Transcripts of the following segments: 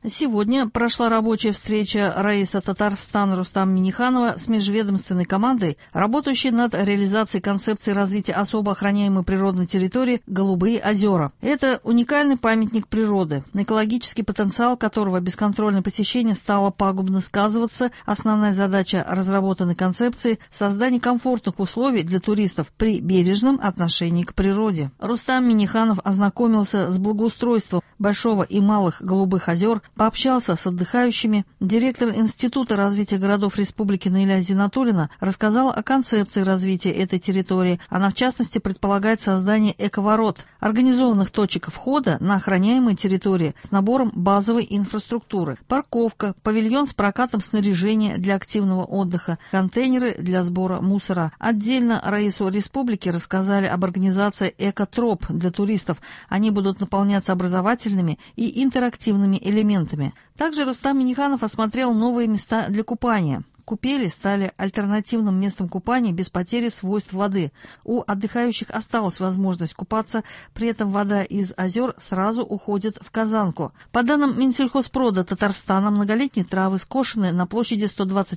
Сегодня прошла рабочая встреча Раиса Татарстана Рустама Минниханова с межведомственной командой, работающей над реализацией концепции развития особо охраняемой природной территории «Голубые озера». Это уникальный памятник природы, на экологический потенциал которого бесконтрольное посещение стало пагубно сказываться. Основная задача разработанной концепции – создание комфортных условий для туристов при бережном отношении к природе. Рустам Минниханов ознакомился с благоустройством Большого и Малых Голубых озер, пообщался с отдыхающими. Директор Института развития городов Республики Наиля Зиннатуллина рассказала о концепции развития этой территории. Она, в частности, предполагает создание эковорот, организованных точек входа на охраняемые территории с набором базовой инфраструктуры, парковка, павильон с прокатом снаряжения для активного отдыха, контейнеры для сбора мусора. Отдельно Раису Республики рассказали об организации экотроп для туристов. Они будут наполняться образовательными и интерактивными элементами. Также Рустам Минниханов осмотрел новые места для купания. Купели стали альтернативным местом купания без потери свойств воды. У отдыхающих осталась возможность купаться, при этом вода из озер сразу уходит в казанку. По данным Минсельхозпрода Татарстана, многолетние травы скошены на площади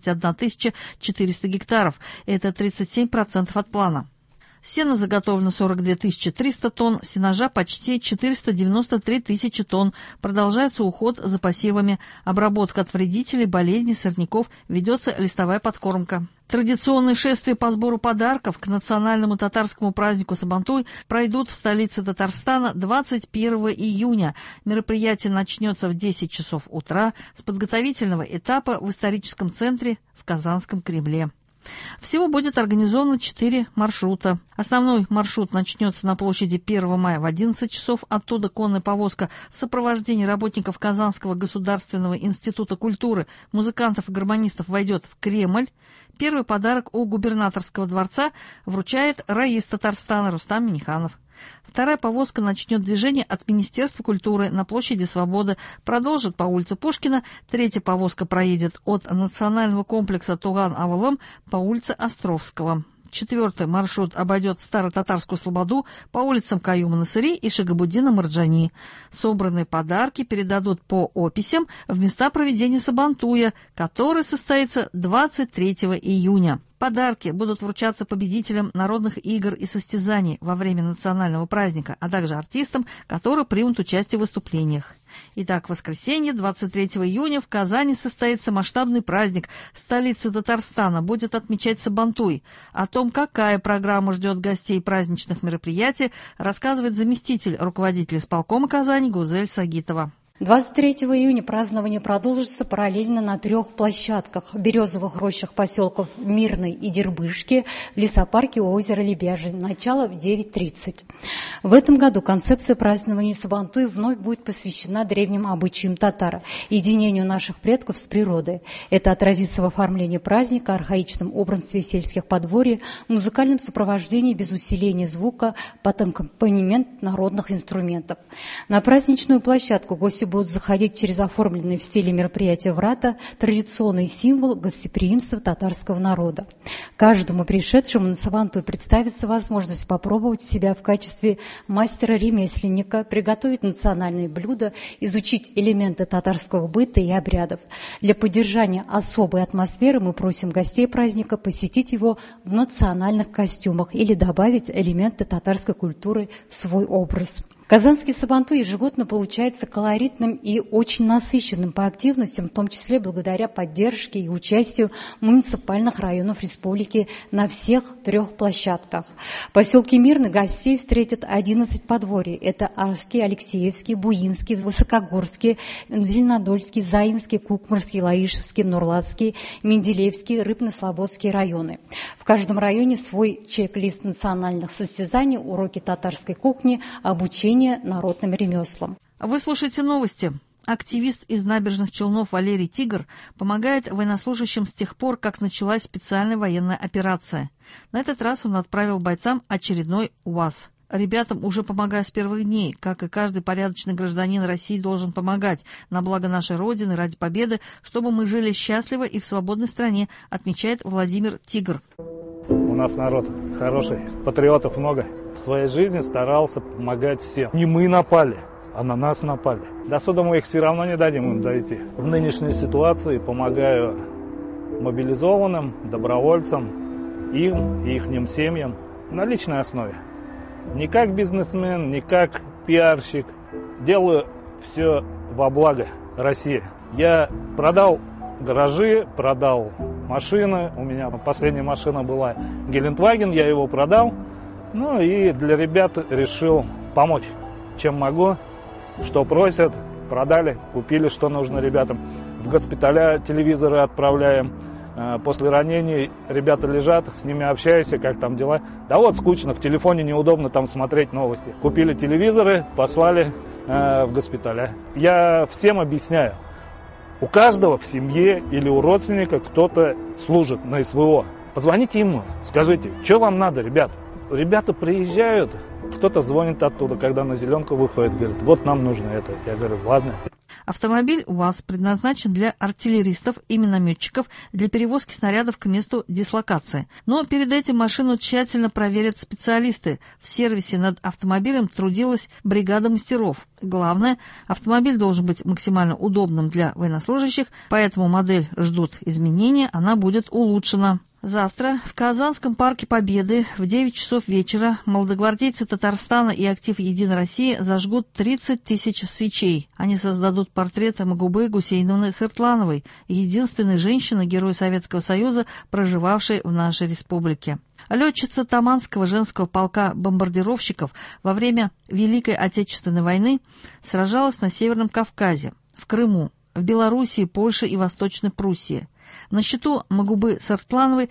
121 400 гектаров. Это 37% от плана. Сена заготовлено 42 300 тонн, сенажа почти 493 тысячи тонн. Продолжается уход за посевами, обработка от вредителей, болезней, сорняков, ведется листовая подкормка. Традиционные шествия по сбору подарков к национальному татарскому празднику Сабантуй пройдут в столице Татарстана 21 июня. Мероприятие начнется в 10 часов утра с подготовительного этапа в историческом центре в Казанском Кремле. Всего будет организовано 4 маршрута. Основной маршрут начнется на площади 1 мая в 11 часов. Оттуда конная повозка в сопровождении работников Казанского государственного института культуры, музыкантов и гармонистов войдет в Кремль. Первый подарок у губернаторского дворца вручает Раис Татарстана Рустам Минниханов. Вторая повозка начнет движение от Министерства культуры на площади Свободы, продолжит по улице Пушкина. Третья повозка проедет от национального комплекса Туган-Авалым по улице Островского. Четвертый маршрут обойдет Старо-Татарскую Слободу по улицам Каюма-Насыри и Шагабуддина Марджани. Собранные подарки передадут по описям в места проведения Сабантуя, который состоится 23 июня. Подарки будут вручаться победителям народных игр и состязаний во время национального праздника, а также артистам, которые примут участие в выступлениях. Итак, в воскресенье, 23 июня, в Казани состоится масштабный праздник. Столица Татарстана будет отмечать Сабантуй. О том, какая программа ждет гостей праздничных мероприятий, рассказывает заместитель руководителя исполкома Казани Гузель Сагитова. 23 июня празднование продолжится параллельно на 3 площадках: в березовых рощах поселков Мирный и Дербышки, в лесопарке у озера Лебяжий. Начало в 9:30. В этом году концепция празднования Сабантуй вновь будет посвящена древним обычаям татар, единению наших предков с природой. Это отразится в оформлении праздника, архаичном убранстве сельских подворий, музыкальном сопровождении без усиления звука под аккомпанемент народных инструментов. На праздничную площадку гости будут заходить через оформленные в стиле мероприятия врата, традиционный символ гостеприимства татарского народа. Каждому пришедшему на Сабантуй представится возможность попробовать себя в качестве мастера-ремесленника, приготовить национальные блюда, изучить элементы татарского быта и обрядов. Для поддержания особой атмосферы мы просим гостей праздника посетить его в национальных костюмах или добавить элементы татарской культуры в свой образ. Казанский Сабантуй ежегодно получается колоритным и очень насыщенным по активностям, в том числе благодаря поддержке и участию муниципальных районов республики на всех 3 площадках. В поселке Мирный гостей встретят 11 подворий. Это Арский, Алексеевский, Буинский, Высокогорский, Зеленодольский, Заинский, Кукмарский, Лаишевский, Нурлатский, Менделеевский, Рыбно-Слободский районы. В каждом районе свой чек-лист национальных состязаний, уроки татарской кухни, обучение народным ремеслам. Вы слушаете новости. Активист из Набережных Челнов Валерий Тигр помогает военнослужащим с тех пор, как началась специальная военная операция. На этот раз он отправил бойцам очередной УАЗ. Ребятам уже помогаю с первых дней, как и каждый порядочный гражданин России должен помогать на благо нашей Родины, ради победы, чтобы мы жили счастливо и в свободной стране, отмечает Владимир Тигр. У нас народ хороший, патриотов много. В своей жизни старался помогать всем. Не мы напали, а на нас напали. До суда мы их все равно не дадим им дойти. В нынешней ситуации помогаю мобилизованным, добровольцам, им и ихним семьям на личной основе. Не как бизнесмен, не как пиарщик. Делаю все во благо России. Я продал гаражи, продал машины. У меня последняя машина была Гелендваген, я его продал. Ну и для ребят решил помочь, чем могу, что просят, продали, купили, что нужно ребятам. В госпиталя телевизоры отправляем. После ранений ребята лежат, с ними общаешься, как там дела. Да вот скучно, в телефоне неудобно там смотреть новости. Купили телевизоры, послали в госпиталя. Я всем объясняю. У каждого в семье или у родственника кто-то служит на СВО. Позвоните ему, скажите, что вам надо, ребят. Ребята приезжают, кто-то звонит оттуда, когда на зеленку выходит, говорит, вот нам нужно это. Я говорю, ладно. Автомобиль УАЗ предназначен для артиллеристов и минометчиков для перевозки снарядов к месту дислокации. Но перед этим машину тщательно проверят специалисты. В сервисе над автомобилем трудилась бригада мастеров. Главное, автомобиль должен быть максимально удобным для военнослужащих, поэтому модель ждут изменения, она будет улучшена. Завтра в Казанском парке Победы в 9 часов вечера молодогвардейцы Татарстана и актив «Единой России» зажгут 30 тысяч свечей. Они создадут портрет Магубы Гусейновны Сыртлановой, единственной женщины-герой Советского Союза, проживавшей в нашей республике. Летчица Таманского женского полка бомбардировщиков во время Великой Отечественной войны сражалась на Северном Кавказе, в Крыму, в Белоруссии, Польше и Восточной Пруссии. На счету Магубы Сыртлановой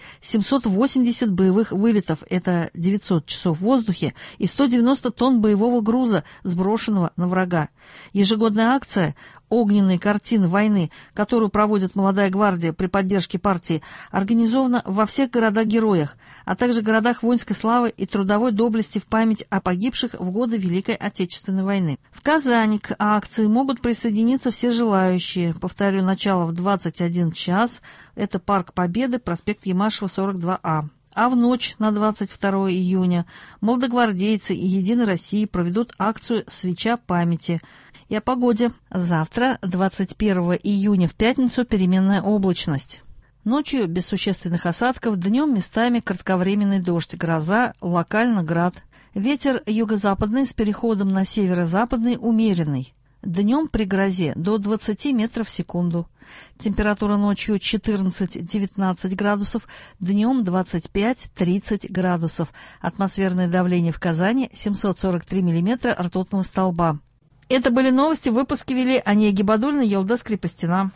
780 боевых вылетов, это 900 часов в воздухе, и 190 тонн боевого груза, сброшенного на врага. Ежегодная акция «Огненные картины войны», которую проводит молодая гвардия при поддержке партии, организована во всех городах-героях, а также городах воинской славы и трудовой доблести в память о погибших в годы Великой Отечественной войны. В Казани к акции могут присоединиться все желающие. Повторю, начало в 21 час. Это Парк Победы, проспект Ямашева, 42А. А в ночь на 22 июня молодогвардейцы и «Единой России» проведут акцию «Свеча памяти». И о погоде. Завтра, 21 июня, в пятницу, переменная облачность. Ночью без существенных осадков, днем местами кратковременный дождь, гроза, локально град. Ветер юго-западный с переходом на северо-западный умеренный. Днем при грозе до 20 метров в секунду. Температура ночью 14-19 градусов, днем 25-30 градусов. Атмосферное давление в Казани 743 миллиметра ртутного столба. Это были новости, выпуски вели Ания Гибадульна, Елда Скрипостина.